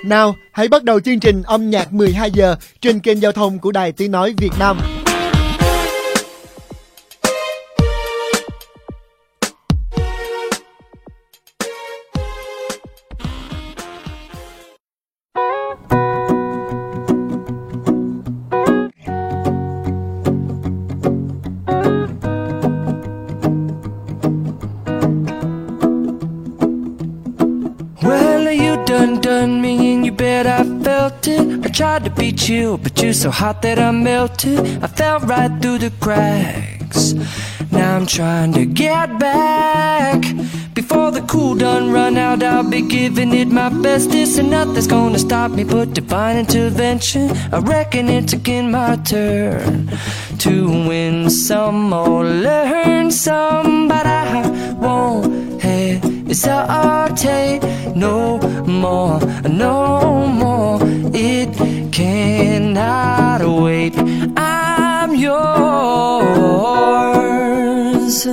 Nào, hãy bắt đầu chương trình âm nhạc 12 giờ trên kênh giao thông của Đài Tiếng Nói Việt Nam. Done me and you bet I felt it. I tried to be chill, but you're so hot that I melted. I fell right through the cracks. Now I'm trying to get back. Before the cool done run out, I'll be giving it my best. This and nothing's gonna stop me but divine intervention. I reckon it's again my turn to win some or learn some, but I won't hesitate no more, no more. It cannot wait. I'm yours.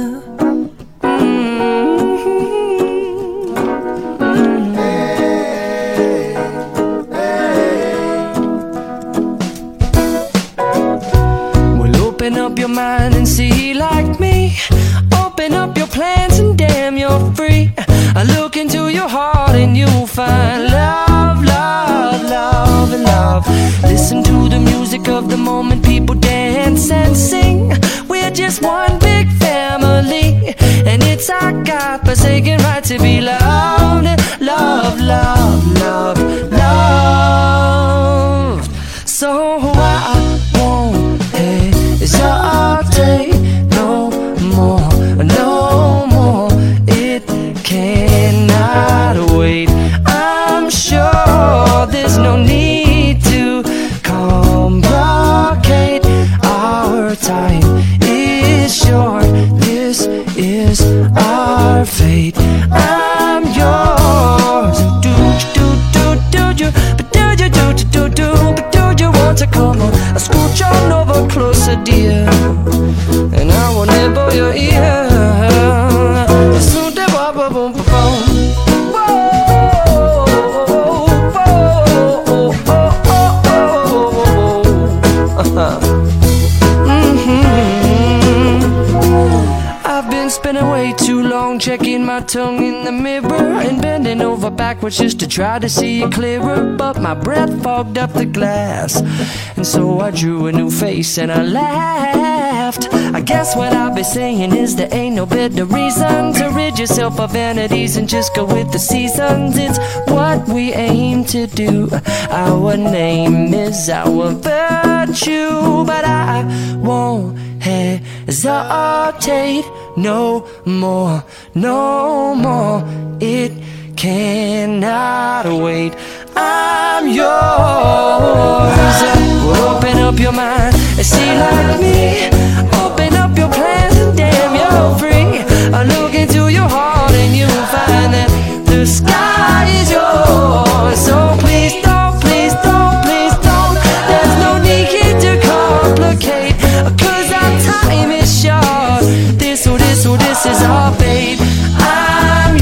Well, open up your mind and see like me. Open up your plans and damn, you're free. I look into your heart and you'll find love, love, love, and love. Listen to the music of the moment, people dance and sing. We're just one big family, and it's our God-forsaken right to be loved, love, love, love, loved. So I won't hesitate no more, no more. It cannot wait. I'm sure there's no need to complicate. Our time is short. This is our fate. I'm yours. Do you? But do you want to come on? I scooch on over closer, dear, and I will nibble your ear. Spending way too long checking my tongue in the mirror and bending over backwards just to try to see it clearer, but my breath fogged up the glass, and so I drew a new face and I laughed. I guess what I'll be saying is there ain't no better reason to rid yourself of vanities and just go with the seasons. It's what we aim to do. Our name is our virtue, but I won't hesitate no more, no more. It cannot wait. I'm yours. Open up your mind and see like me. Open up your plans and damn, you're free. I look into your heart and you'll find that the sky is yours. So please don't, please don't, please don't. There's no need here to complicate, 'cause our time is short. This is our fate. I'm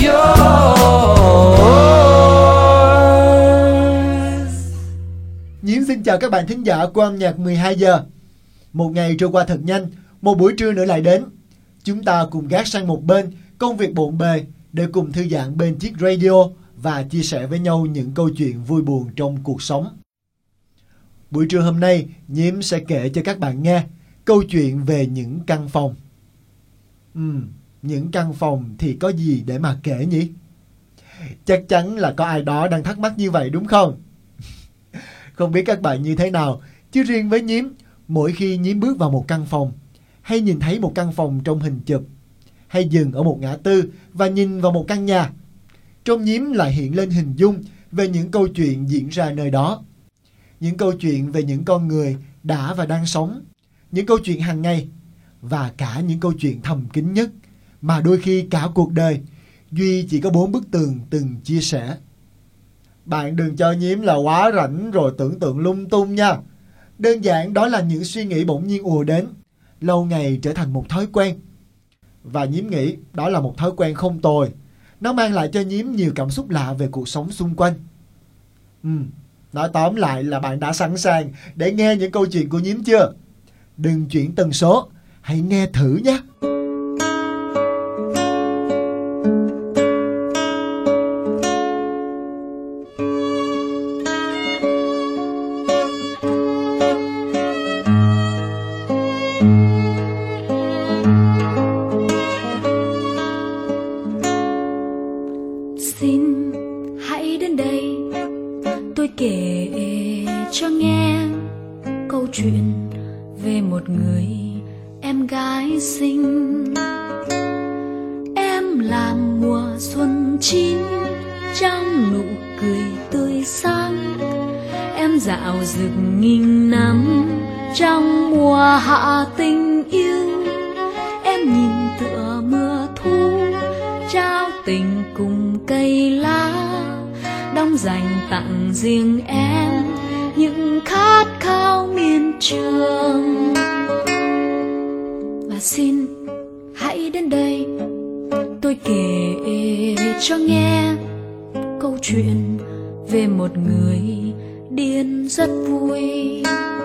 yours. Nhiễm xin chào các bạn thính giả của âm nhạc 12 giờ. Một ngày trôi qua thật nhanh, một buổi trưa nữa lại đến. Chúng ta cùng gác sang một bên công việc bộn bề để cùng thư giãn bên chiếc radio và chia sẻ với nhau những câu chuyện vui buồn trong cuộc sống. Buổi trưa hôm nay, Nhiễm sẽ kể cho các bạn nghe câu chuyện về những căn phòng. Những căn phòng thì có gì để mà kể nhỉ? Chắc chắn là có ai đó đang thắc mắc như vậy đúng không? Không biết các bạn như thế nào, chứ riêng với Nhiễm, mỗi khi Nhiễm bước vào một căn phòng, hay nhìn thấy một căn phòng trong hình chụp, hay dừng ở một ngã tư và nhìn vào một căn nhà, trong Nhiễm lại hiện lên hình dung về những câu chuyện diễn ra nơi đó. Những câu chuyện về những con người đã và đang sống, những câu chuyện hàng ngày, và cả những câu chuyện thầm kín nhất mà đôi khi cả cuộc đời duy chỉ có 4 bức tường từng chia sẻ. Bạn đừng cho Nhiễm là quá rảnh rồi tưởng tượng lung tung nha. Đơn giản đó là những suy nghĩ bỗng nhiên ùa đến, lâu ngày trở thành một thói quen. Và Nhiễm nghĩ đó là một thói quen không tồi. Nó mang lại cho Nhiễm nhiều cảm xúc lạ về cuộc sống xung quanh. Nói tóm lại là bạn đã sẵn sàng để nghe những câu chuyện của Nhím chưa? Đừng chuyển tần số, hãy nghe thử nhé. Xin hãy đến đây, tôi kể cho nghe câu chuyện về một người em gái xinh. Em là mùa xuân chín trong nụ cười tươi sáng. Em dạo dực nghìn năm trong mùa hạ tình yêu. Em nhìn tựa mưa thu trao tình cùng cây lá, đong dành tặng riêng em những khát khao miên trường. Và xin hãy đến đây, tôi kể cho nghe câu chuyện về một người điên rất vui.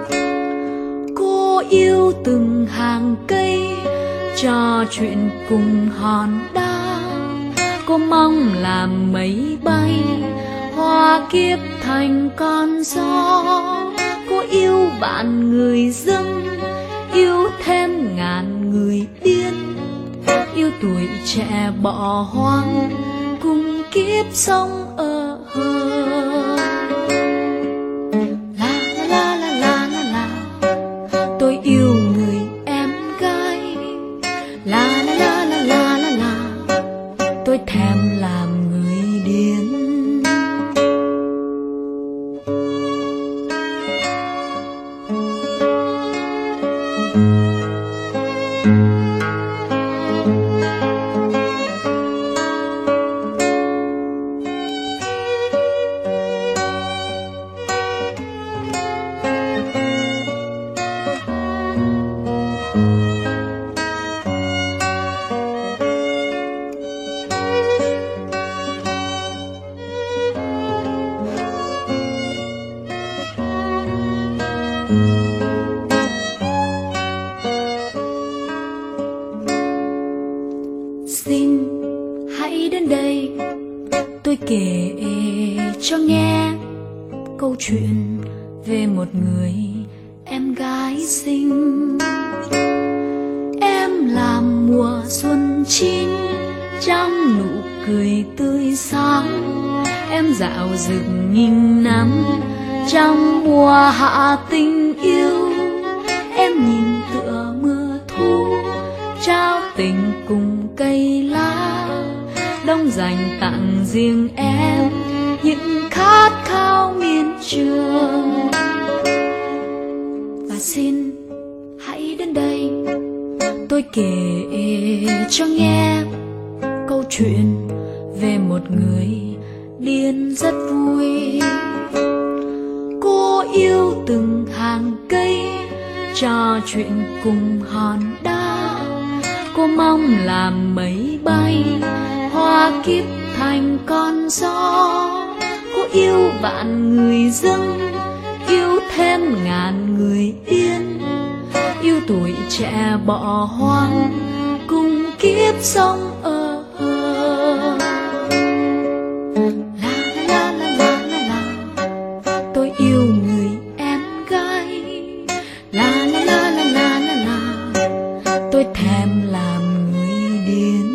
Cô yêu từng hàng cây, trò chuyện cùng hòn đá. Cô mong làm mây bay, hoa kiếp thành con gió. Cô yêu vạn người dưng, yêu thêm ngàn người điên. Yêu tuổi trẻ bỏ hoang, cùng kiếp sống ở hờ. La la la la la la, tôi yêu người em gái. La la la la la la la, tôi thèm làm người điên. Xin hãy đến đây, tôi kể cho nghe câu chuyện về một người em gái xinh. Em là mùa xuân chín trong nụ cười tươi sáng. Em dạo dực nghìn năm trong mùa hạ tình yêu. Em nhìn tựa mưa thu trao tình cùng cây lá, đong dành tặng riêng em những khát khao miên trường. Và xin hãy đến đây, tôi kể cho nghe câu chuyện về một người điên rất vui. Cô yêu từng hàng cây, trò chuyện cùng hòn đá. Cô mong làm mây bay, hoa kiếp thành con gió. Cô yêu vạn người dưng, yêu thêm ngàn người điên. Yêu tuổi trẻ bỏ hoang, cùng kiếp sống ở hờ. La la la la la la, tôi yêu người em gái. La la la la la la la, tôi thèm làm người điên.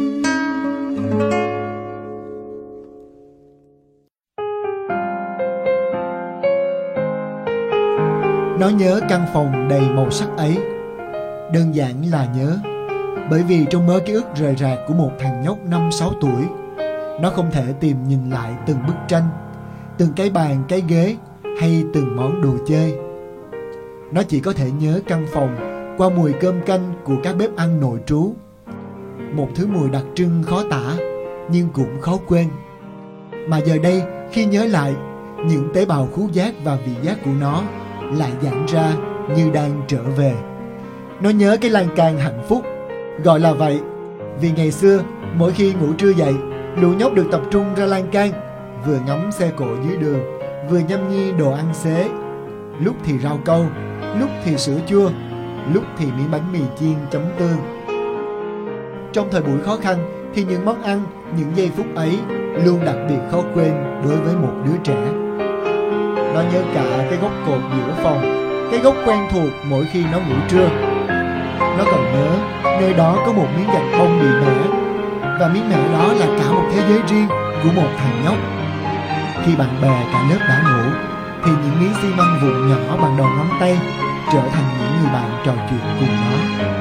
Nó nhớ căn phòng đầy màu sắc ấy. Đơn giản là nhớ, bởi vì trong mớ ký ức rời rạc của một thằng nhóc 5-6 tuổi, nó không thể tìm nhìn lại từng bức tranh, từng cái bàn, cái ghế hay từng món đồ chơi. Nó chỉ có thể nhớ căn phòng qua mùi cơm canh của các bếp ăn nội trú. Một thứ mùi đặc trưng khó tả, nhưng cũng khó quên. Mà giờ đây, khi nhớ lại, những tế bào khứu giác và vị giác của nó lại giãn ra như đang trở về. Nó nhớ cái lan can hạnh phúc, gọi là vậy vì ngày xưa mỗi khi ngủ trưa dậy, lũ nhóc được tập trung ra lan can, vừa ngắm xe cộ dưới đường, vừa nhâm nhi đồ ăn xế, lúc thì rau câu, lúc thì sữa chua, lúc thì miếng bánh mì chiên chấm tương. Trong thời buổi khó khăn thì những món ăn, những giây phút ấy luôn đặc biệt khó quên đối với một đứa trẻ. Nó nhớ cả cái góc cột giữa phòng, cái góc quen thuộc mỗi khi nó ngủ trưa. Nó còn nhớ nơi đó có một miếng gạch bông bị mẻ, và miếng mẻ đó là cả một thế giới riêng của một thằng nhóc. Khi bạn bè cả lớp đã ngủ thì những miếng xi măng vụn nhỏ bằng đầu ngón tay trở thành những người bạn trò chuyện cùng nó.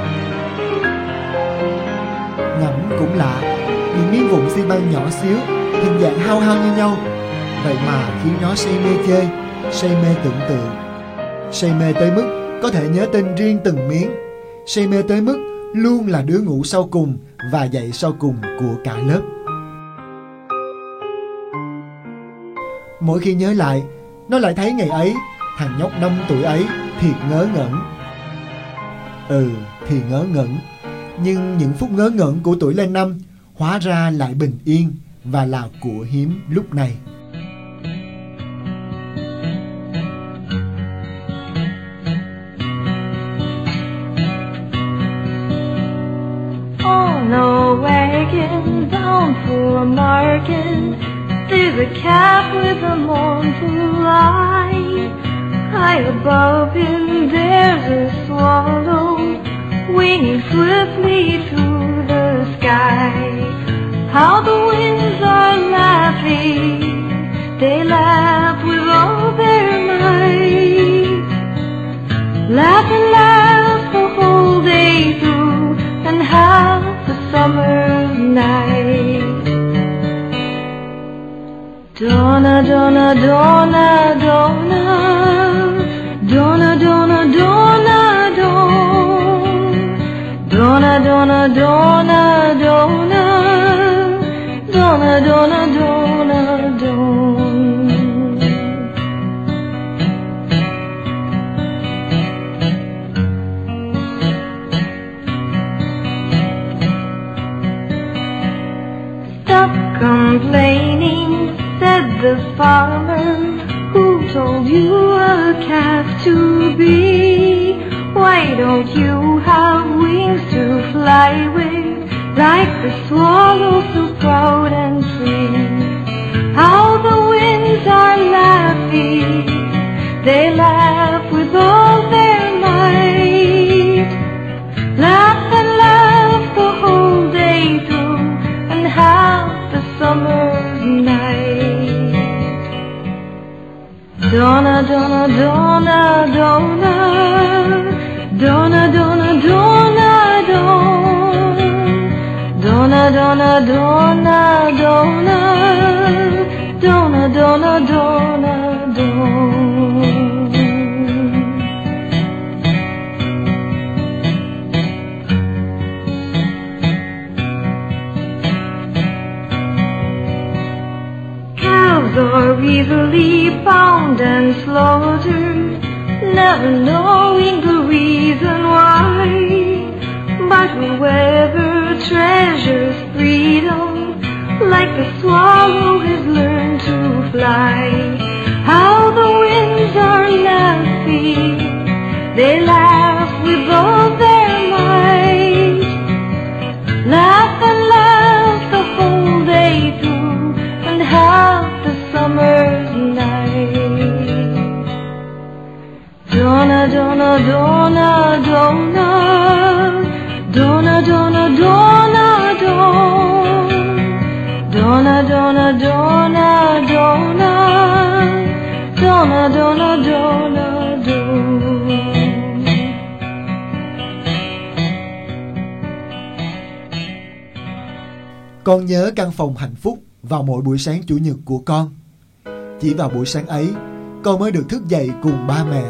Ngẫm cũng lạ, những miếng vụn xi măng nhỏ xíu, hình dạng hao hao như nhau, vậy mà khiến nó say mê chơi, say mê tưởng tượng, say mê tới mức có thể nhớ tên riêng từng miếng, say mê tới mức luôn là đứa ngủ sau cùng và dậy sau cùng của cả lớp. Mỗi khi nhớ lại, nó lại thấy ngày ấy, thằng nhóc 5 tuổi ấy thiệt ngớ ngẩn. Thì ngớ ngẩn, nhưng những phút ngớ ngẩn của tuổi lên 5 hóa ra lại bình yên và là của hiếm lúc này. On a wagon bound for a market, there's a calf with a mournful eye. High above him there's a swallow winging swiftly through the sky. How the winds are laughing, they laugh with all their might. Laugh and laugh the whole day through, and half the summer's night. Donna, Donna, Donna, Donna, Donna, Donna, Donna, Donna, Donna, Donna, Donna, Donna, Donna, Donna, Donna. Stop complaining, said the farmer, who told you a calf to be? Why don't you have wings to fly with, like the swallow so proud and free? How the winds are laughing, they laugh with all their might. Laugh and laugh the whole day through, and half the summer's night. Donna, Donna, Donna, Donna, Donna, Donna, Donna, Donna, Donna, Donna, Donna, Donna, Donna, Donna, Donna. Calves are easily found and slaughtered, never knowing the reason why. But whoever treasures freedom, like the swallow has learned to fly. How the winds are laughing, they laugh with all their might. Laugh and laugh the whole day through, and half the summer's night. Donna, Donna, Donna, Donna, Donna, Donna, Donna, Donna, Donna, Donna, Donna, Donna, Donna, Donna, Donna. Con nhớ căn phòng hạnh phúc vào mỗi buổi sáng chủ nhật của con. Chỉ vào buổi sáng ấy, con mới được thức dậy cùng ba mẹ.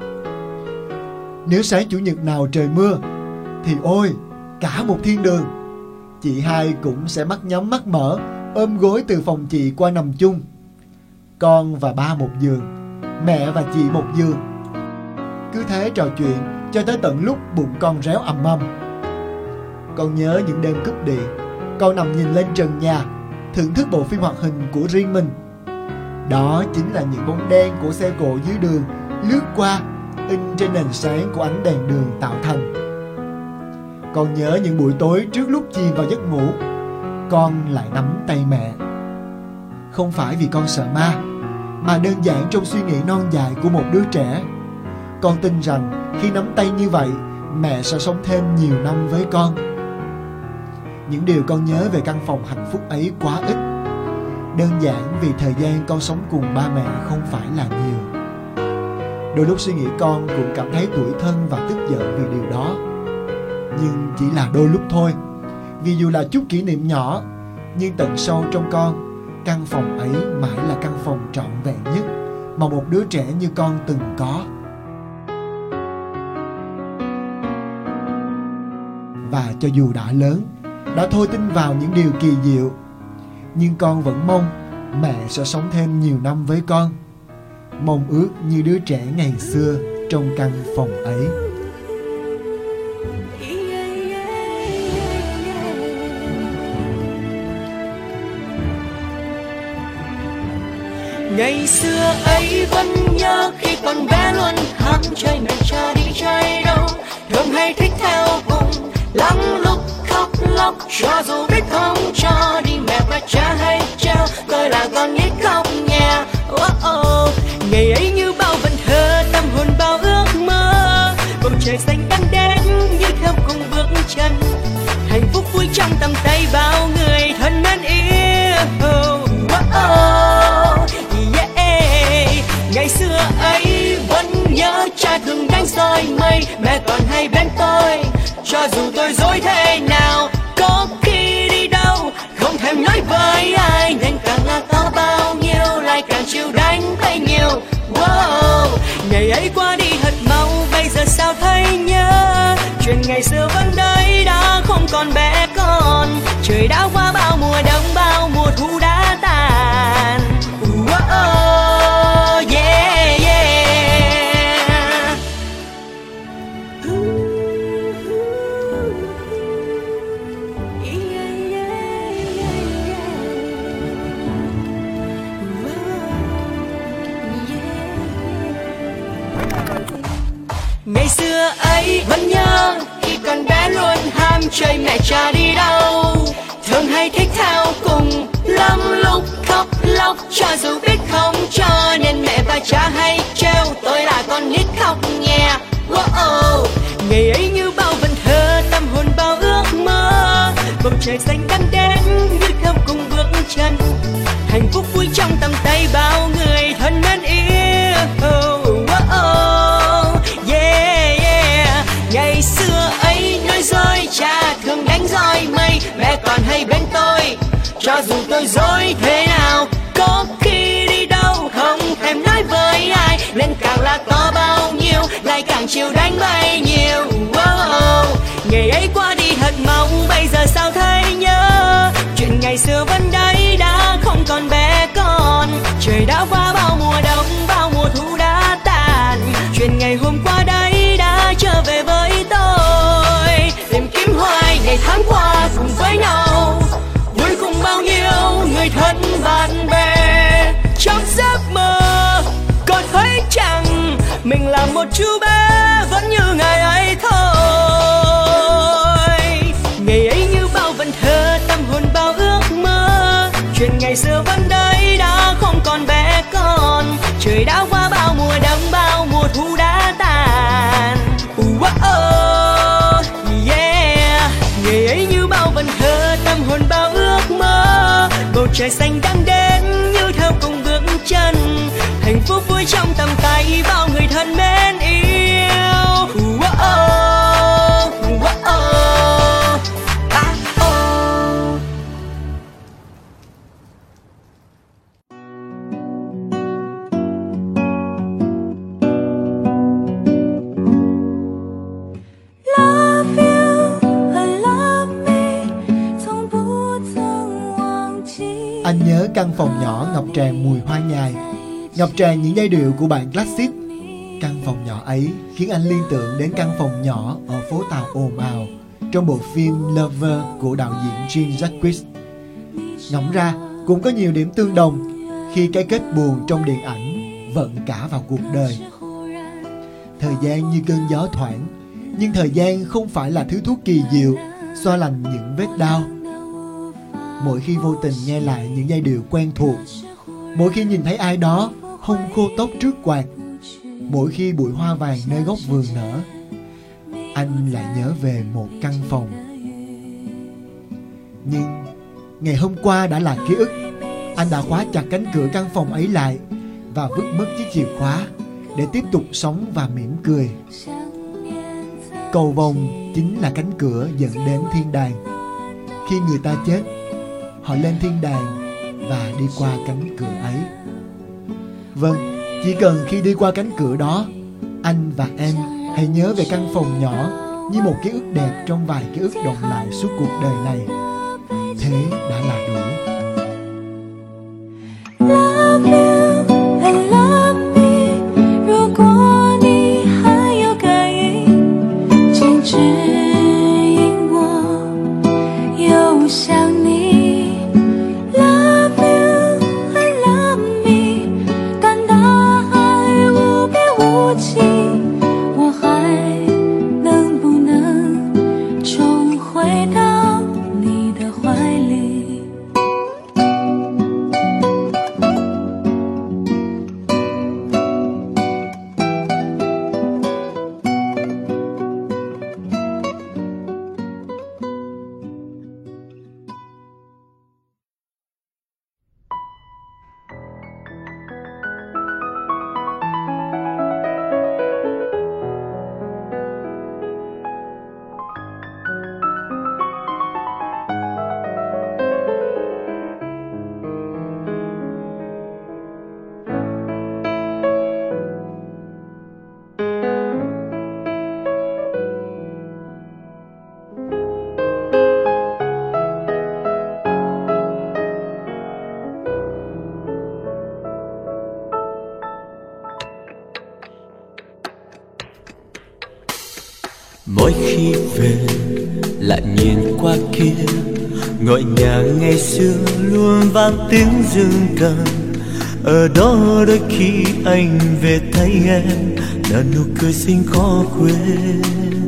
Nếu sáng chủ nhật nào trời mưa thì ôi, cả một thiên đường. Chị hai cũng sẽ mắt nhắm mắt mở, ôm gối từ phòng chị qua nằm chung. Con và ba một giường, mẹ và chị một giường. Cứ thế trò chuyện cho tới tận lúc bụng con réo ầm ầm. Con nhớ những đêm cúp điện, con nằm nhìn lên trần nhà, thưởng thức bộ phim hoạt hình của riêng mình. Đó chính là những bóng đen của xe cộ dưới đường lướt qua, in trên nền sáng của ánh đèn đường tạo thành. Con nhớ những buổi tối trước lúc chìm vào giấc ngủ, con lại nắm tay mẹ. Không phải vì con sợ ma, mà đơn giản trong suy nghĩ non dại của một đứa trẻ, con tin rằng khi nắm tay như vậy, mẹ sẽ sống thêm nhiều năm với con. Những điều con nhớ về căn phòng hạnh phúc ấy quá ít, đơn giản vì thời gian con sống cùng ba mẹ không phải là nhiều. Đôi lúc suy nghĩ con cũng cảm thấy tủi thân và tức giận vì điều đó, nhưng chỉ là đôi lúc thôi. Vì dù là chút kỷ niệm nhỏ, nhưng tận sâu trong con, căn phòng ấy mãi là căn phòng trọn vẹn nhất mà một đứa trẻ như con từng có. Và cho dù đã lớn, đã thôi tin vào những điều kỳ diệu, nhưng con vẫn mong mẹ sẽ sống thêm nhiều năm với con, mong ước như đứa trẻ ngày xưa trong căn phòng ấy. Ngày xưa ấy vẫn nhớ khi còn bé luôn ham chơi mẹ cho đi chơi đâu, thường hay thích theo cùng, lắm lúc khóc lóc cho dù biết không cho đi mẹ và cha hay treo, tôi là con nít khóc nhà. Ngày ấy như bao vần thơ, tâm hồn bao ước mơ, bầu trời xanh đang đến như theo cùng bước chân, hạnh phúc vui trong tầm tay bao người thân mến yêu. Ngày xưa ấy vẫn nhớ cha thường đánh soi mây, mẹ còn hay bên tôi, cho dù tôi dối thế nào, có khi đi đâu không thèm nói với ai, nên càng là to bao nhiêu lại càng chịu đánh bấy nhiêu. Ngày ấy qua đi thật mau, bây giờ sao thấy nhớ, chuyện ngày xưa vẫn đấy đã không còn bé con, trời đã qua bao mùa đông bao mùa thu đã tàn. Ngày xưa ấy vẫn nhớ khi còn bé luôn ham chơi mẹ cha đi đâu, thường hay thích theo cùng, lắm lúc khóc lóc cho dù biết không cho, nên mẹ và cha hay treo tôi là con nít khóc nhè. Ngày ấy như bao vần thơ, tâm hồn bao ước mơ, bầu trời xanh đang đến như theo cùng bước chân, hạnh phúc vui trong tầm tay bao người thân mến yêu. Ngày xưa ấy nói dối cha thường đánh roi mây, mẹ còn hay bên tôi, cho dù tôi dối thế nào, có khi đi đâu không thèm nói với ai, nên càng là có bao nhiêu lại càng chịu đánh bấy nhiêu. Ngày ấy qua đi thật mau, bây giờ sao thấy nhớ, chuyện ngày xưa vẫn đấy đã không còn bé con, trời đã qua bao mùa đông bao mùa thu đã tàn, chuyện ngày hôm qua đấy đã trở về với tôi, tìm kiếm hoài ngày tháng qua cùng với nhau, vui cùng bao nhiêu người thân bạn bè. Trong giấc mơ còn thấy chẳng mình là một chú bé vẫn như ngày ấy thôi. Ngày ấy như bao vần thơ, tâm hồn bao ước mơ, chuyện ngày xưa vẫn đấy đã không còn bé con, trời đã qua bao mùa đông bao mùa thu đã tàn. Ngày ấy như bao vần thơ, tâm hồn bao ước mơ, bầu trời xanh đang đến như theo cùng bước chân, hạnh phúc vui trong tầm tay bao người thân mến yêu. Anh nhớ căn phòng nhỏ ngập tràn mùi hoa nhài, ngập tràn những giai điệu của bản classic. Căn phòng nhỏ ấy khiến anh liên tưởng đến căn phòng nhỏ ở phố Tàu ồn ào trong bộ phim Lover của đạo diễn Jean-Jacques. Ngẫm ra cũng có nhiều điểm tương đồng. khi cái kết buồn trong điện ảnh vận cả vào cuộc đời. Thời gian như cơn gió thoảng, nhưng thời gian không phải là thứ thuốc kỳ diệu xoa lành những vết đau. Mỗi khi vô tình nghe lại những giai điệu quen thuộc, mỗi khi nhìn thấy ai đó hông khô tóc trước quạt, mỗi khi bụi hoa vàng nơi góc vườn nở, anh lại nhớ về một căn phòng. Nhưng ngày hôm qua đã là ký ức. Anh đã khóa chặt cánh cửa căn phòng ấy lại và vứt mất chiếc chìa khóa để tiếp tục sống và mỉm cười. Cầu vồng chính là cánh cửa dẫn đến thiên đàng. Khi người ta chết, họ lên thiên đàng và đi qua cánh cửa ấy. Vâng, chỉ cần khi đi qua cánh cửa đó, anh và em hãy nhớ về căn phòng nhỏ như một ký ức đẹp trong vài ký ức đọng lại suốt cuộc đời này. Thế đã là đủ. Love you and love me， 如果你还有感应，请指引我又想你。Love you and love me， 但大海无边无际，我还能不能重回到你的怀里？ Mỗi khi về lại nhìn qua kia, ngôi nhà ngày xưa luôn vang tiếng dương cầm. Ở đó đôi khi anh về thấy em nở nụ cười xinh khó quên.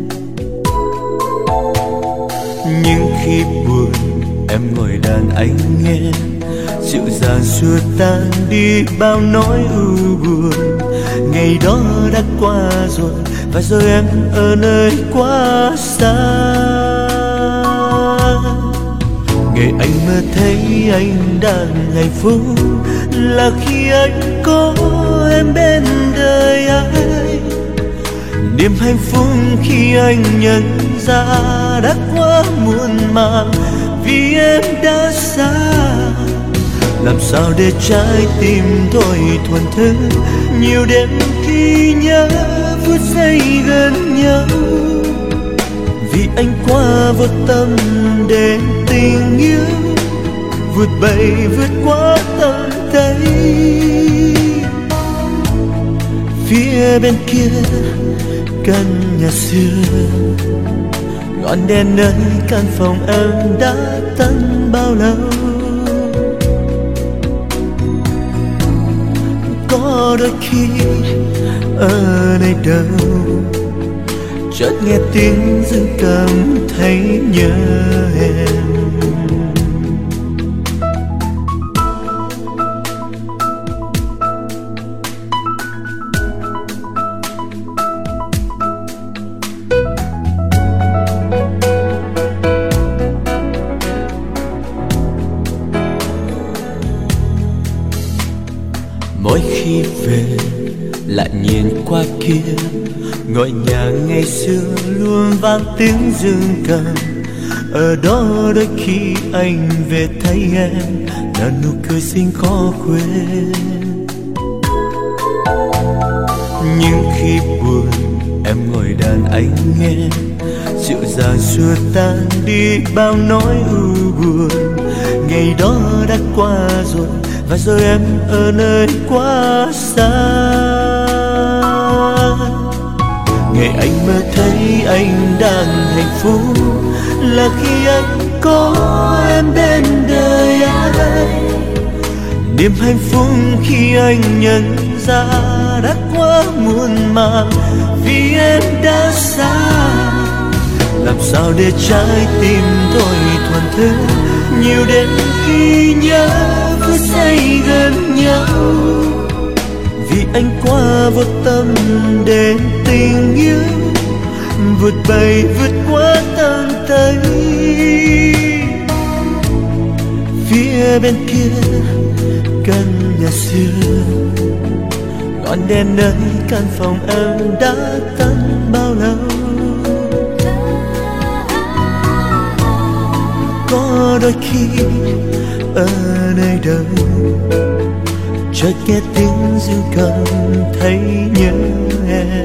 Nhưng khi buồn em ngồi đàn anh nghe, dịu dàng xua tan đi bao nỗi ưu buồn. Ngày đó đã qua rồi và giờ em ở nơi quá xa. Ngày anh mơ thấy anh đang hạnh phúc là khi anh có em bên đời anh. Niềm hạnh phúc khi anh nhận ra đã quá muộn màng vì em đã xa. Làm sao để trái tim thôi thuần thức nhiều đêm khi nhớ phút giây gần nhau. Vì anh quá vô tâm để tình yêu vượt bầy vượt qua tầm tay. Phía bên kia căn nhà xưa, ngọn đèn nơi căn phòng em đã tắt bao lâu. Có đôi khi ở nơi đâu chợt nghe tiếng dương cầm thấy nhớ em. Mỗi khi về lại nhìn qua kia, ngôi nhà ngày xưa luôn vang tiếng dương cầm. Ở đó đôi khi anh về thấy em nở nụ cười xinh khó quên. Nhưng khi buồn em ngồi đàn anh nghe, dịu dàng xua tan đi bao nỗi ưu buồn. Ngày đó đã qua rồi và giờ em ở nơi quá xa. Ngày anh mơ thấy anh đang hạnh phúc là khi anh có em bên đời anh. Niềm hạnh phúc khi anh nhận ra đã quá muộn màng, vì em đã xa. Làm sao để trái tim tôi thuần thứ nhiều đến khi nhớ phút giây gần nhau, vì anh quá vô tâm đến tình yêu vượt bay vượt qua tầng tây. Phía bên kia căn nhà xưa, ngọn đèn nơi căn phòng em đã tắt bao lâu. Có đôi khi ở nơi đâu chợt nghe tiếng ru cầm thấy nhớ em.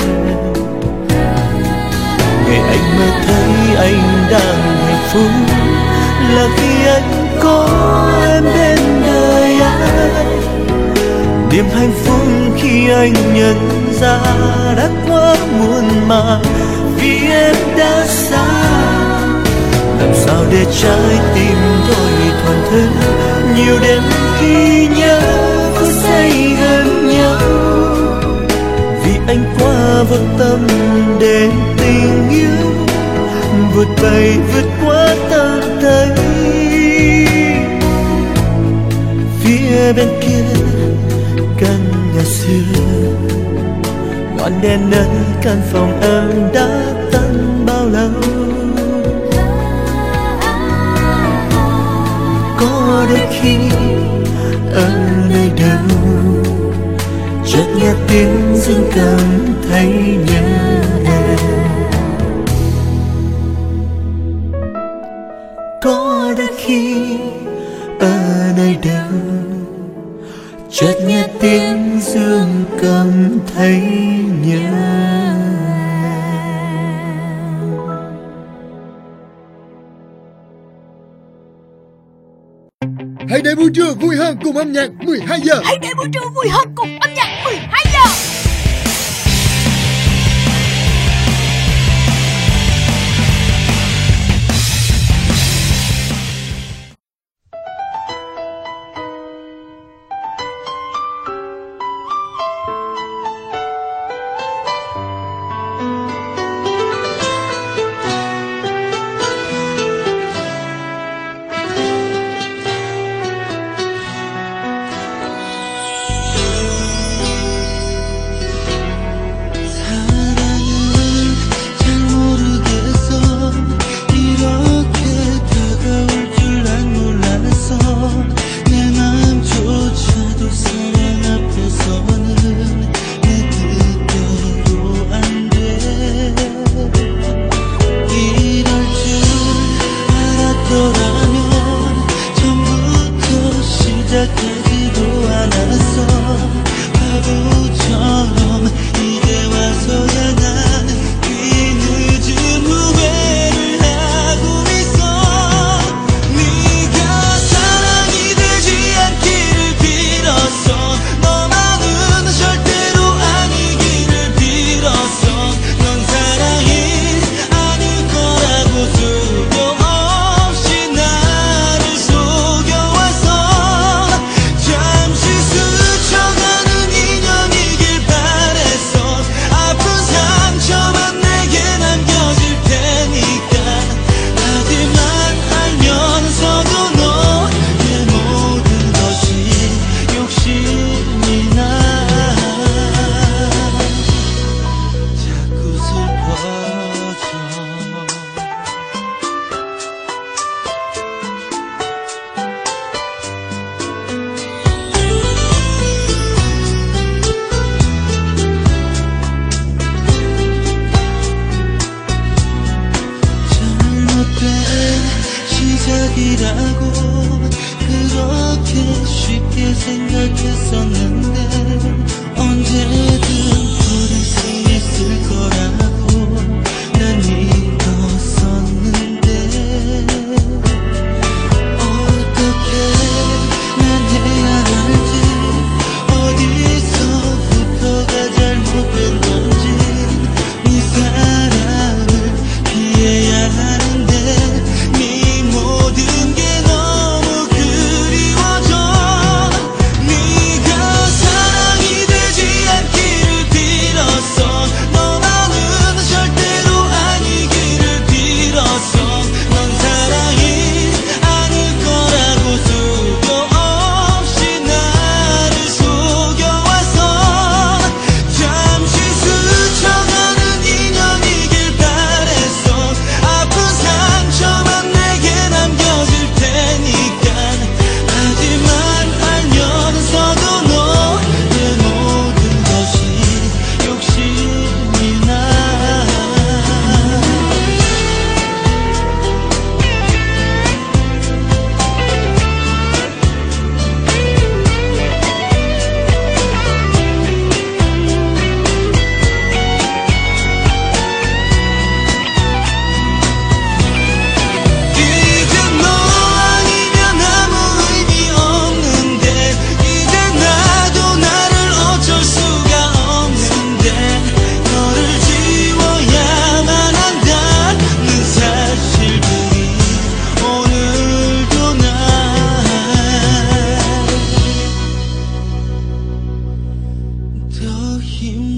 Ngày anh mơ thấy anh đang hạnh phúc là khi anh có em bên đời anh. Niềm hạnh phúc khi anh nhận ra đã quá muộn màng, vì em đã xa. Làm sao để trái tim tôi thuần thứ nhiều đêm khi nhớ phút giây gần nhau, vì anh quá vô tâm đến tình yêu vượt bay vượt qua tầng tây. Phía bên kia căn nhà xưa, ngọn đèn nơi căn phòng em đã tắt bao lâu. Có đôi khi ở nơi đâu chợt nghe tiếng dương cầm thấy nhớ em. Có đôi khi ở nơi đâu chợt nghe tiếng dương cầm thấy nhớ. Hãy để buổi trưa vui hơn cùng âm nhạc 12 giờ. Hãy để buổi trưa vui hơn cùng âm nhạc 12 giờ.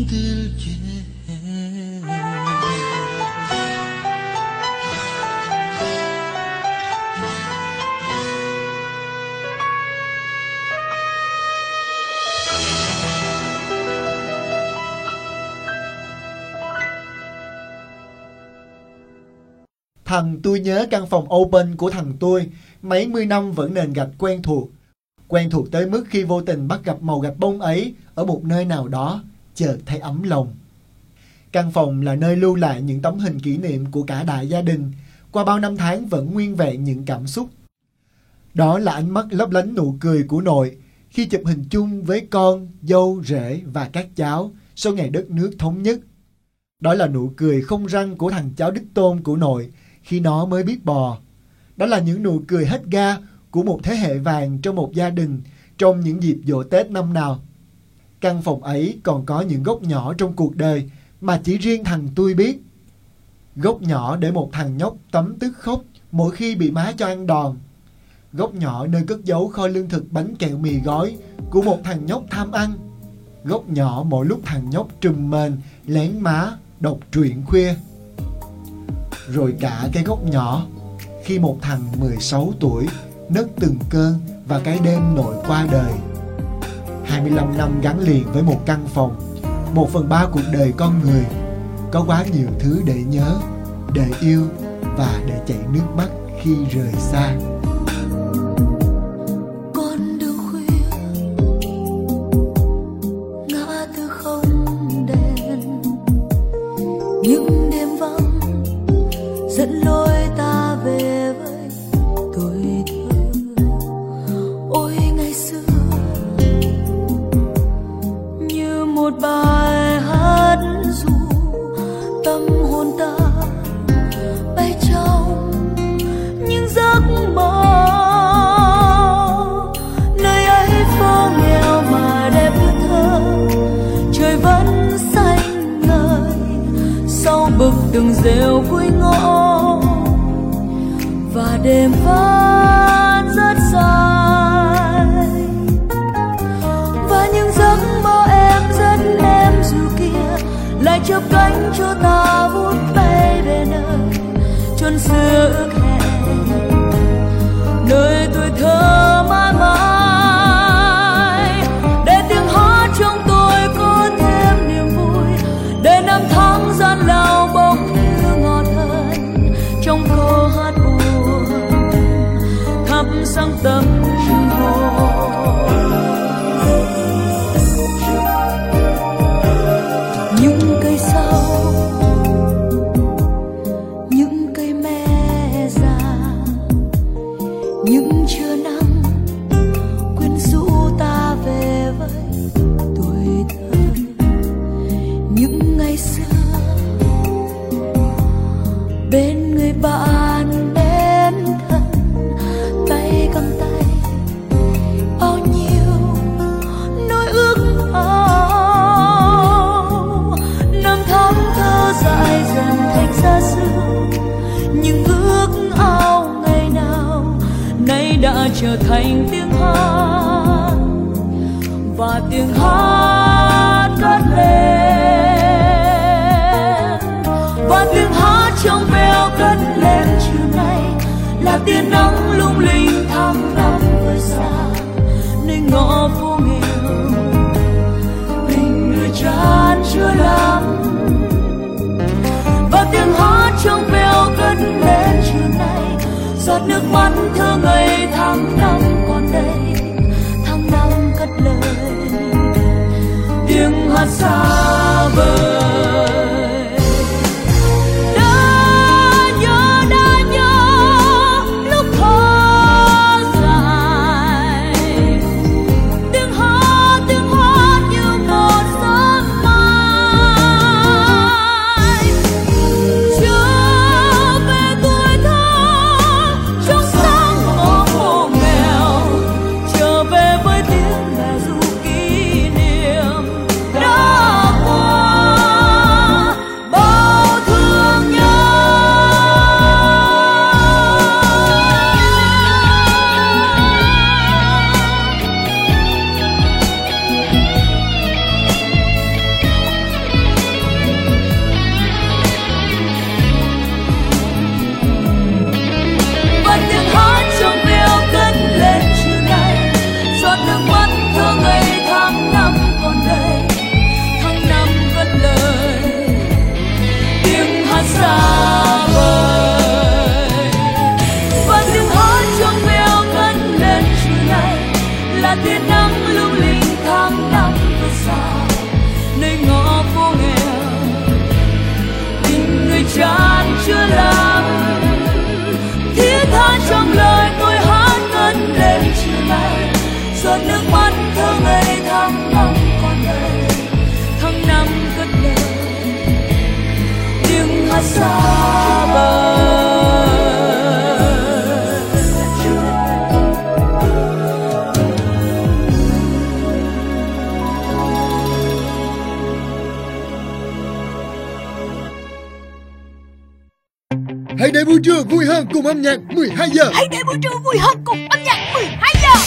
दिल ये Thằng tôi nhớ căn phòng open của thằng tôi, mấy mươi năm vẫn nền gạch quen thuộc. Quen thuộc tới mức khi vô tình bắt gặp màu gạch bông ấy ở một nơi nào đó, chợt thấy ấm lòng. Căn phòng là nơi lưu lại những tấm hình kỷ niệm của cả đại gia đình, qua bao năm tháng vẫn nguyên vẹn những cảm xúc. Đó là ánh mắt lấp lánh nụ cười của nội khi chụp hình chung với con, dâu, rể và các cháu sau ngày đất nước thống nhất. Đó là nụ cười không răng của thằng cháu đích tôn của nội khi nó mới biết bò. Đó là những nụ cười hết ga của một thế hệ vàng trong một gia đình trong những dịp giỗ Tết năm nào. Căn phòng ấy còn có những góc nhỏ trong cuộc đời mà chỉ riêng thằng tôi biết. Góc nhỏ để một thằng nhóc tấm tức khóc mỗi khi bị má cho ăn đòn. Góc nhỏ nơi cất giấu kho lương thực bánh kẹo mì gói của một thằng nhóc tham ăn. Góc nhỏ mỗi lúc thằng nhóc trùm mền lén má đọc truyện khuya. Rồi cả cái góc nhỏ khi một thằng 16 tuổi nấc từng cơn và cái đêm nội qua đời. 25 năm gắn liền với một căn phòng, 1/3 cuộc đời con người. Có quá nhiều thứ để nhớ, để yêu và để chảy nước mắt khi rời xa. Con đường khuya ngã tư không đèn, những đêm vắng dẫn lối ta về với tuổi thơ. Ôi ngày xưa như một bài hát ru, tâm hồn ta bay trong những giấc mơ. Nơi ấy phố nghèo mà đẹp như thơ, trời vẫn xanh ngời sau bức tường rêu cuối ngõ, và đêm vẫn rất dài. Và những giấc mơ em dẫn em dù kia lại chớp cánh cho ta vút bay về nơi chốn xưa ước hẹn, nơi tuổi thơ mãi mãi. Để tiếng hát trong tôi có thêm niềm vui, để năm tháng gian lao bỗng như ngọt hơn trong câu hát buồn thắp sáng tâm hồn. Những cây sau, những cây me già, những trưa nắng quyến rũ ta về với tuổi thơ. Những ngày xưa bên người bạn đến thân, tay cầm tay, bao nhiêu nỗi ước ao. Năm tháng thơ dại dần thành xa xưa, những ước ao ngày nào nay đã trở thành tiếng hát, và tiếng hát cất lên, và tiếng hát trong veo cất lên chiều nay là tia nắng lung linh tháng năm vừa xa, nơi ngõ phố nghèo tình người tràn chưa lắm. Và tiếng hát trong veo cất lên chiều nay, giọt nước mắt thơ ngây tháng năm còn đây, tháng năm cất lời tiếng hát xa vời. Đã nhớ lúc thơ dài, tiếng hát như một giấc mai. Trở về tuổi thơ trong sáng ngõ nghèo, trở về với tiếng mẹ ru kỷ niệm đã qua. Hãy để buổi trưa vui hơn cùng âm nhạc 12 giờ. Hãy để buổi trưa vui hơn cùng âm nhạc 12 giờ.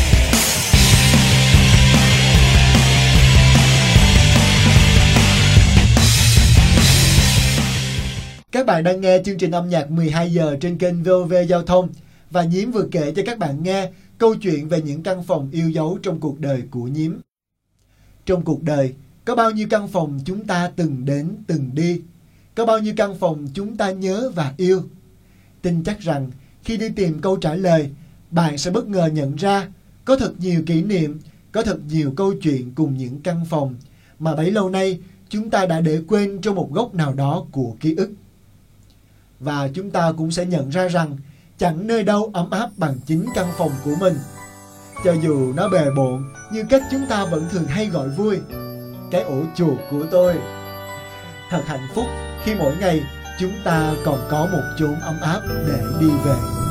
Các bạn đang nghe chương trình âm nhạc 12 giờ trên kênh VOV Giao thông. Và Nhiếm vừa kể cho các bạn nghe câu chuyện về những căn phòng yêu dấu trong cuộc đời của Nhiếm. Trong cuộc đời, có bao nhiêu căn phòng chúng ta từng đến, từng đi? Có bao nhiêu căn phòng chúng ta nhớ và yêu? Tin chắc rằng khi đi tìm câu trả lời, bạn sẽ bất ngờ nhận ra có thật nhiều kỷ niệm, có thật nhiều câu chuyện cùng những căn phòng mà bấy lâu nay chúng ta đã để quên trong một góc nào đó của ký ức. Và chúng ta cũng sẽ nhận ra rằng chẳng nơi đâu ấm áp bằng chính căn phòng của mình. Cho dù nó bề bộn như cách chúng ta vẫn thường hay gọi vui, cái ổ chuột của tôi. Thật hạnh phúc khi mỗi ngày chúng ta còn có một chốn ấm áp để đi về.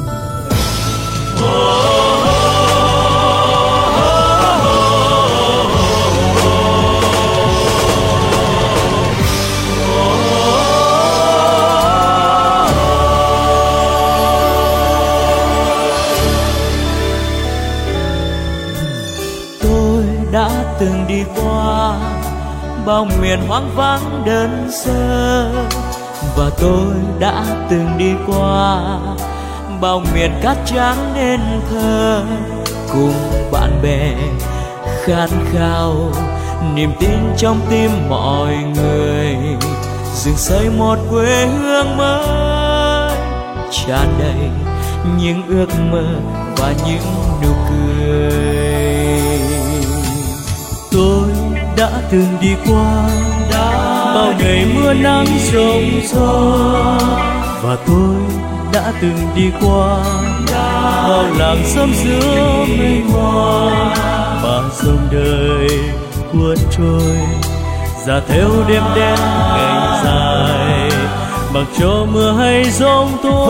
Đã từng đi qua bao miền hoang vắng đơn sơ, và tôi đã từng đi qua bao miền cát trắng nên thơ, cùng bạn bè khát khao niềm tin trong tim mọi người, dựng xây một quê hương mới tràn đầy những ước mơ và những nụ cười. Tôi đã từng đi qua bao ngày mưa nắng rông gió, và tôi đã từng đi qua bao làng sớm giữa mênh mông, và dòng đời cuốn trôi ra theo đêm đen ngày dài, mặc cho mưa hay giông tố,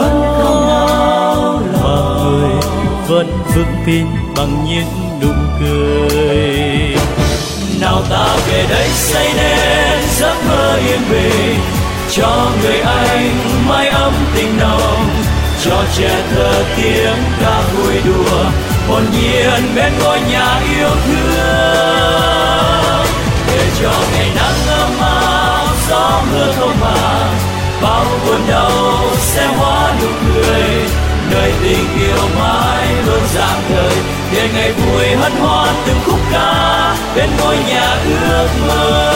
mà người vẫn vững tin bằng những nụ cười. Nào ta về đây xây nên giấc mơ yên bình, cho người anh mái ấm tình nồng, cho trẻ thơ tiếng ca vui đùa hồn nhiên bên ngôi nhà yêu thương, để cho ngày nắng ấm áp gió mưa không màng, bao buồn đau sẽ hóa nụ cười, nơi tình yêu mãi luôn rạng ngời, để ngày vui hân hoan từng khúc ca bên ngôi nhà ước mơ.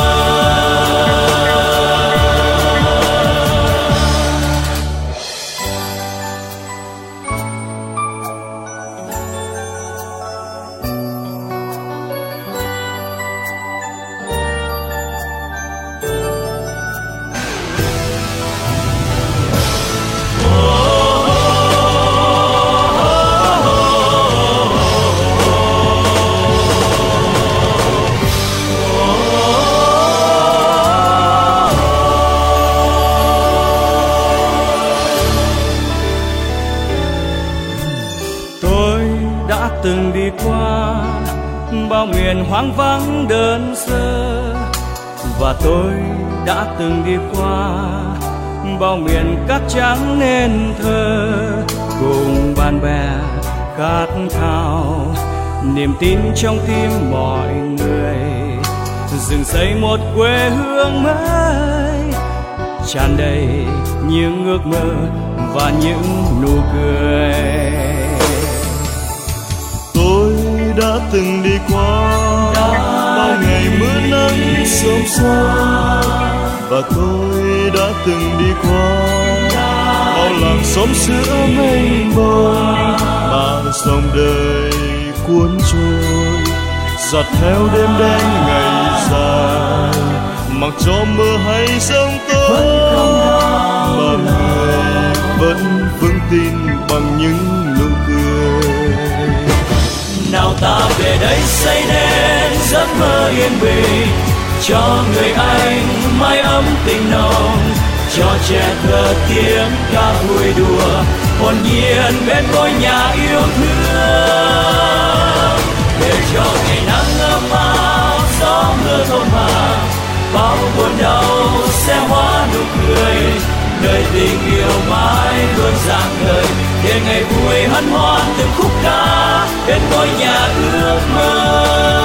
Từng đi qua bao miền hoang vắng đơn sơ, và tôi đã từng đi qua bao miền cát trắng nên thơ, cùng bạn bè khát khao niềm tin trong tim mọi người, dựng xây một quê hương mới tràn đầy những ước mơ và những nụ cười. Tôi đã từng đi qua bao ngày mưa nắng sớm xa, và tôi đã từng đi qua bao làng xóm xưa mênh mông, mà dòng đời cuốn trôi giọt theo đêm đen ngày dài, mặc cho mưa hay giông tố, mà người vẫn vững tin bằng những nụ cười. Nào ta về đây xây nên giấc mơ yên bình, cho người anh mái ấm tình nồng, cho trẻ thơ tiếng ca vui đùa hồn nhiên bên ngôi nhà yêu thương, để cho ngày nắng ấm áp gió mưa thôn màng, bao buồn đau sẽ hóa nụ cười, nơi tình yêu mãi luôn rạng ngời, để ngày vui hân hoan từng khúc ca bên ngôi nhà ước mơ.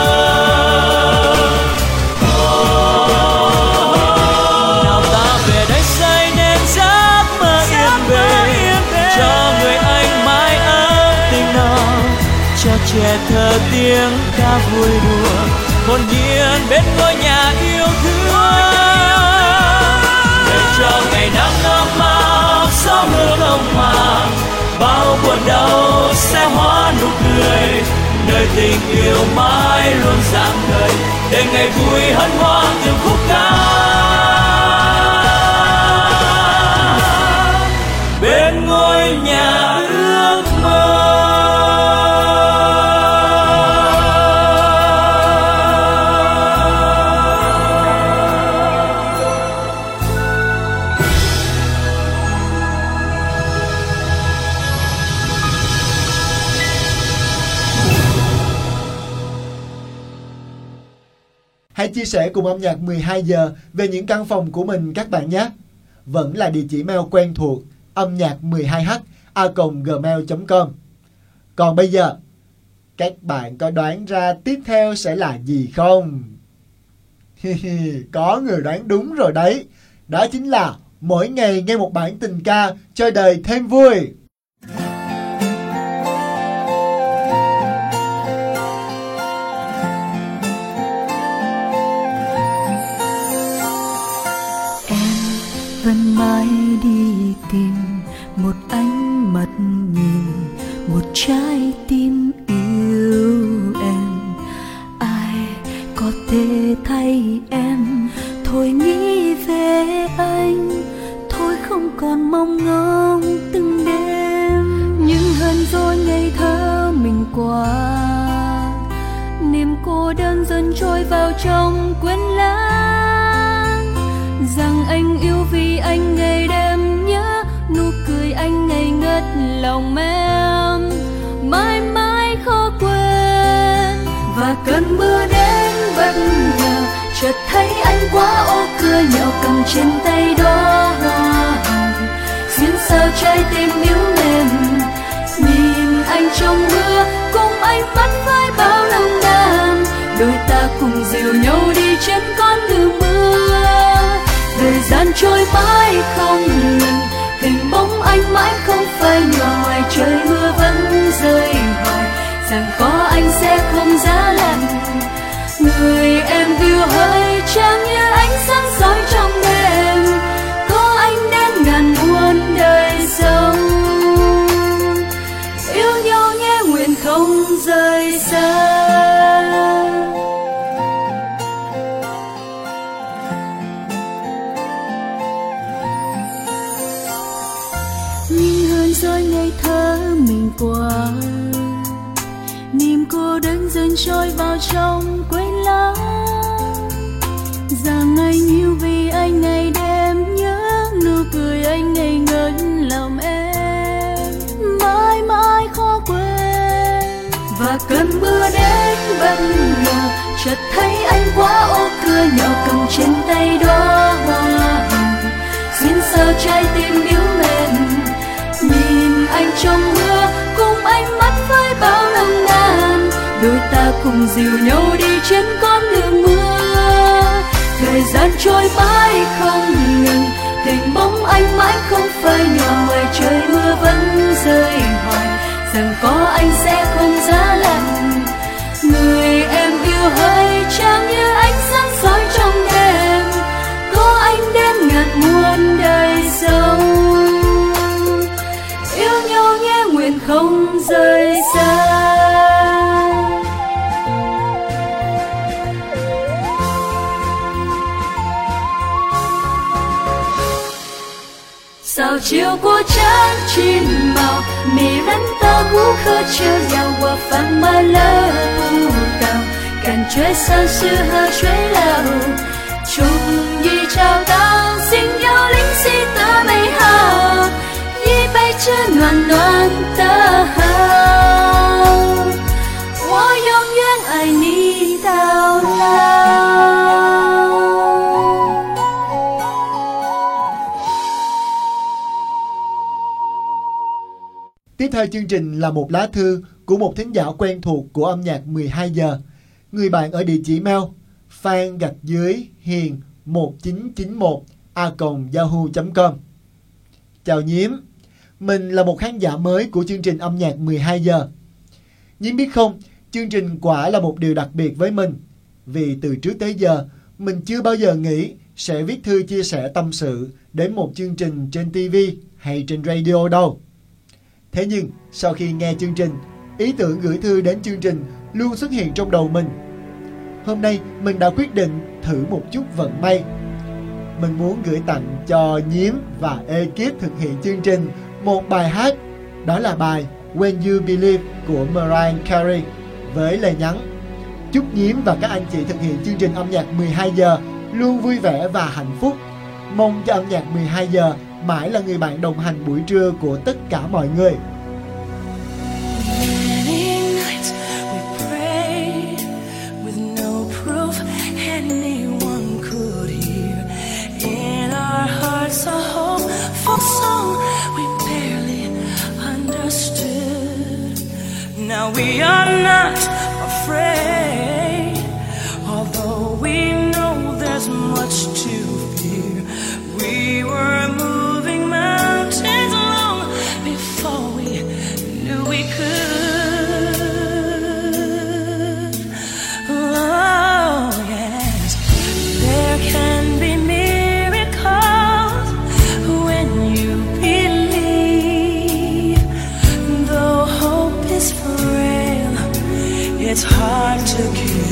Nào ta về đây xây nên giấc mơ yên bình, cho người anh mãi ấm tình nào, cho trẻ thơ tiếng ca vui đùa hồn nhiên bên ngôi nhà yêu thương. Để cho ngày nắng ấm áp gió mưa không màng, bao buồn đau sẽ hóa nụ cười, nơi tình yêu mãi luôn rạng ngời, để ngày vui hân hoan từng khúc ca bên ngôi nhà ước mơ. Hãy chia sẻ cùng âm nhạc 12 giờ về những căn phòng của mình các bạn nhé. Vẫn là địa chỉ mail quen thuộc âm nhạc 12h@gmail.com. Còn bây giờ, các bạn có đoán ra tiếp theo sẽ là gì không? Có người đoán đúng rồi đấy. Đó chính là mỗi ngày nghe một bản tình ca cho đời thêm vui. Vẫn mãi đi tìm một ánh mắt nhìn, một trái tim yêu em. Ai có thể thay em thôi nghĩ về anh, thôi không còn mong ngóng từng đêm. Nhưng hơn rồi ngày thơ mình qua, niềm cô đơn dần trôi vào trong quên lãng, rằng anh yêu vì anh ngày đêm nhớ, nụ cười anh ngây ngất lòng em mãi mãi khó quên. Và cơn mưa đến bất ngờ, chợt thấy anh qua ô cửa nhỏ cầm trên tay đóa hoa hồng, xuyên sâu trái tim yếu mềm. Nhìn anh trong mưa cùng anh mắt với bao nồng nàn, đôi ta cùng dìu nhau đi trên con đường mưa. Thời gian trôi mãi không ngừng, hình bóng anh mãi không phai nhòa, ngoài trời mưa vẫn rơi hoài, rằng có anh sẽ không giá lạnh. Người em yêu hỡi chẳng như ánh sáng soi trong đêm, có anh đến ngàn muôn đời sống, yêu nhau nhé nguyện không rời xa. Rồi ngày thơ mình qua, niềm cô đơn dần trôi vào trong quên lãng, rằng anh yêu vì anh ngày đêm nhớ, nụ cười anh ngây ngất lòng em mãi mãi khó quên. Và cơn mưa đến bất ngờ, chợt thấy anh qua ô cửa nhỏ cầm trên tay đóa hoa hồng, xuyên sâu trái tim yếu mềm. Nhìn anh trong mưa cùng ánh mắt với bao nồng nàn, đôi ta cùng dìu nhau đi trên con đường mưa. Thời gian trôi mãi không ngừng, hình bóng anh mãi không phai nhòa, ngoài trời mưa vẫn rơi hoài, rằng có anh sẽ không giá lạnh. Người em yêu hỡi chẳng như ánh sáng soi trong đêm, có anh đến ngàn muôn đời sống, yêu nhau nhé nguyện không rời xa. Sao chiều của trắng chim màu, mì rắn ta cú khơ chiều giàu qua phẳng mà lỡ u tàu, cành chuối sao xưa hơ chuối lào, chung gì chào ta xin nhau lính si ta mây hào, yi bay chân暖暖的好，我永远爱你到老。 theo chương trình là một lá thư của một thính giả quen thuộc của âm nhạc 12 giờ. Người bạn ở địa chỉ mail phan_hiền1991@yahoo.com. Chào Nhiếm, mình là một khán giả mới của chương trình âm nhạc 12 giờ. Nhiếm biết không, chương trình quả là một điều đặc biệt với mình. Vì từ trước tới giờ, mình chưa bao giờ nghĩ sẽ viết thư chia sẻ tâm sự đến một chương trình trên TV hay trên radio đâu. Thế nhưng, sau khi nghe chương trình, ý tưởng gửi thư đến chương trình luôn xuất hiện trong đầu mình. Hôm nay, mình đã quyết định thử một chút vận may. Mình muốn gửi tặng cho Nhiếm và ekip thực hiện chương trình một bài hát. Đó là bài When You Believe của Mariah Carey với lời nhắn: chúc Nhiếm và các anh chị thực hiện chương trình âm nhạc 12 giờ luôn vui vẻ và hạnh phúc. Mong cho âm nhạc 12 giờ mãi là người bạn đồng hành buổi trưa của tất cả mọi người. Now we are not afraid, although we know there's much to fear. We were moving mountains long before we knew we could. Oh yes, there can be miracles when you believe. Though hope is frail, it's hard to keep.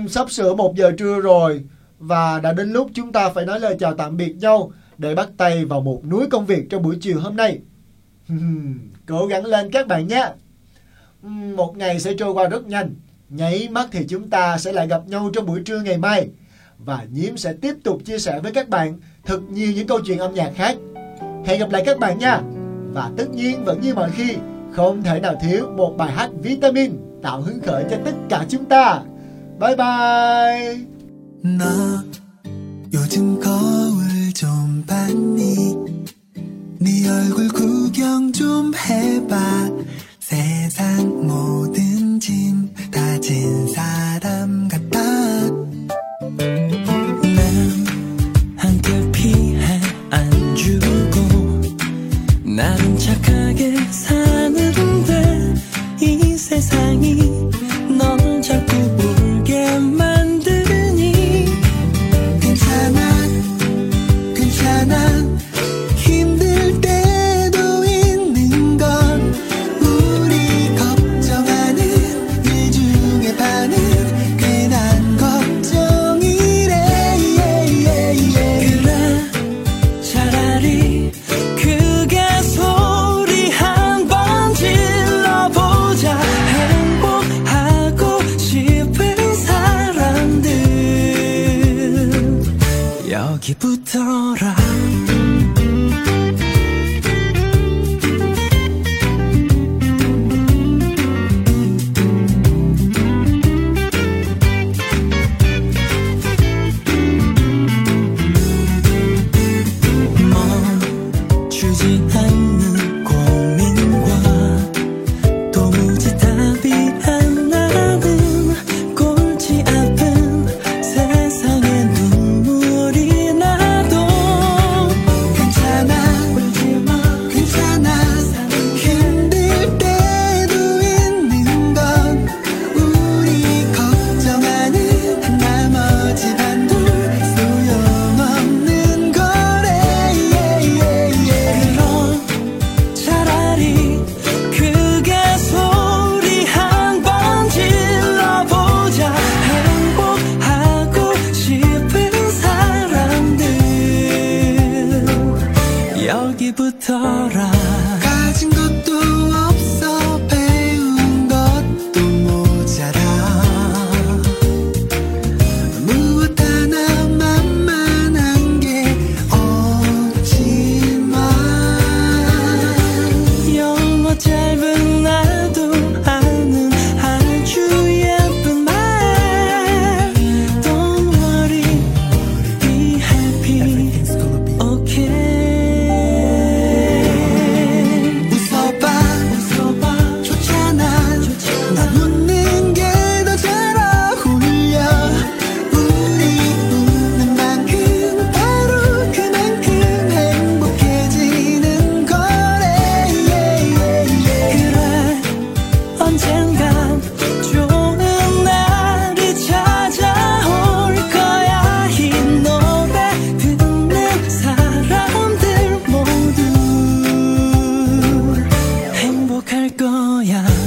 Sắp sửa 1 giờ trưa rồi, và đã đến lúc chúng ta phải nói lời chào tạm biệt nhau để bắt tay vào một núi công việc trong buổi chiều hôm nay. Cố gắng lên các bạn nhé. Một ngày sẽ trôi qua rất nhanh, nháy mắt thì chúng ta sẽ lại gặp nhau trong buổi trưa ngày mai. Và Nhiễm sẽ tiếp tục chia sẻ với các bạn thật nhiều những câu chuyện âm nhạc khác. Hẹn gặp lại các bạn nha. Và tất nhiên vẫn như mọi khi, không thể nào thiếu một bài hát Vitamin tạo hứng khởi cho tất cả chúng ta. Bye bye. 너 요즘 거울 좀 봤니? 네 얼굴 구경 좀 해봐. 세상 모든 짐 다 진 사람 같아. 난 한결 피해 안 주고 나는 착하게 사는데 이 세상이 널 자꾸 울게 만드니. 괜찮아 괜찮아 힘들 때도 있는 건 우리 걱정하는 일 중에 반은 괜한 걱정이래. 그래 차라리 크게 소리 한번 질러보자. 행복하고 싶은 사람들 여기부터라. 멈추지 않는 고민과 도무지 답이 안 나는 골치 아픈 세상에 눈물이 나도 괜찮아 울지마. 괜찮아 힘들 때도 있는 건 우리 걱정하는 나머지 반도 소용없는 거래. 그럼 차라리 크게 소리 한번 질러보자. 행복하고 싶은 사람들 여기부터라. 가진 것도 없어 배운 것도 모자라. 무엇 하나 만만한 게 없지만 영어 짧은 나도 아는 아주 예쁜 말. Don't worry, be happy, okay. 웃어봐 좋잖아. 난 웃는 게 더 잘 어울려. 우리 웃는 만큼 바로 그만큼 행복해지는 거래. 그래 언젠간 좋은 날이 찾아올 거야. 이 노래 듣는 사람들 모두 행복할 거야.